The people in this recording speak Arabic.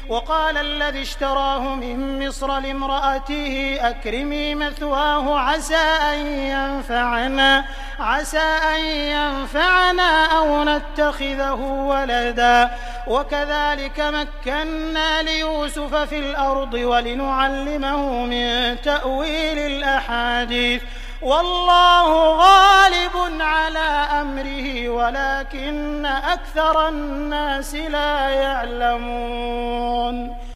وقال الذي اشتراه من مصر لامرأته أكرمي مثواه عسى أن ينفعنا أو نتخذه ولدا وكذلك مكنا ليوسف في الأرض ولنعلمه من تأويل الأحاديث والله غالب على أمره ولكن أكثر الناس لا يعلمون.